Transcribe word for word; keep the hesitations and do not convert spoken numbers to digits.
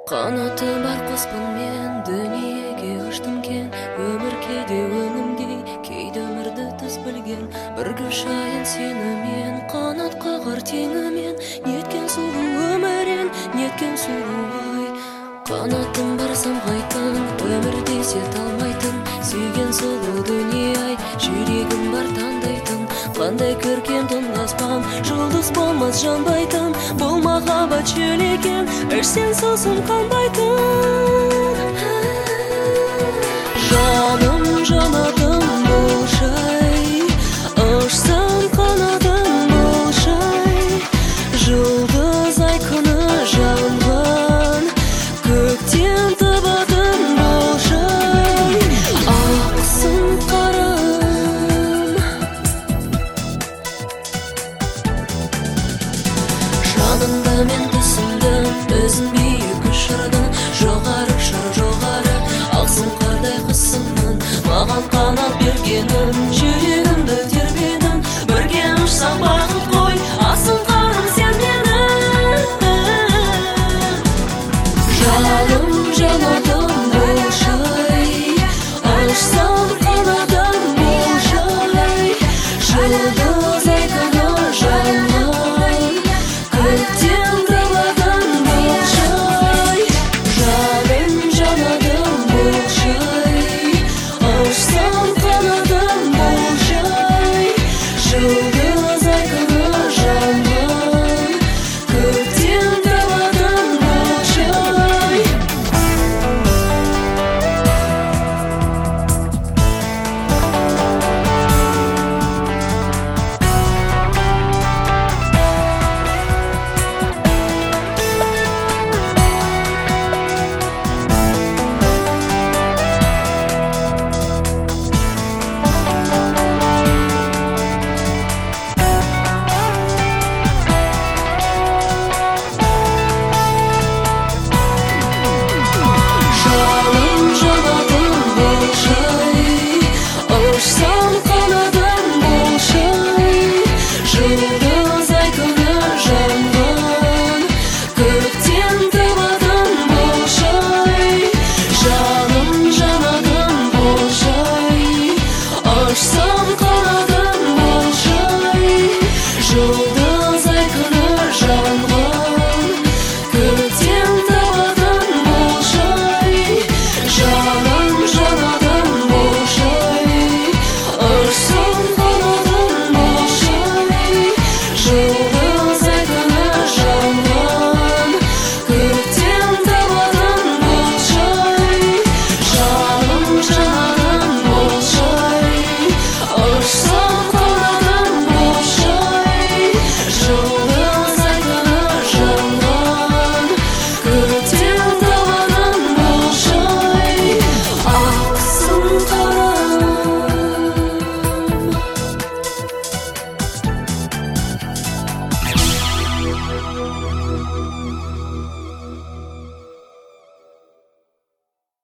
Қанаты бар қоспын мен, дүниеге ұштым кен. Өмір кейде өңімдей, кейде өмірді түс білген. Бір күш айын сені мен, қанат қағар теңімен. Неткен сұлу өмірен, неткен сұлу ай. Қанатым бар самғайтын, өмірде сет алмайтын. Сүйген сұлу дүние ай, жүрегім бар таңдайтын. Қандай көркем тұндаспан, жұлдыз болмас жанбайтын. Бұл махаббат шөл екен, ішсен сосын қанбайтын. Жаным жанатым болшай, ұшсам қанатым болшай. Жұлдыз ай күні жанған, көктен табатын болшай. Ақсын қарым, жанымда мен түсіндім, өзін биік ұшырдың. Жоғары ұшар жоғары, ақсын қардай қысымның. Маған қанат бергенің, жүрегімді тербедің. Бірге ұшсақ бағым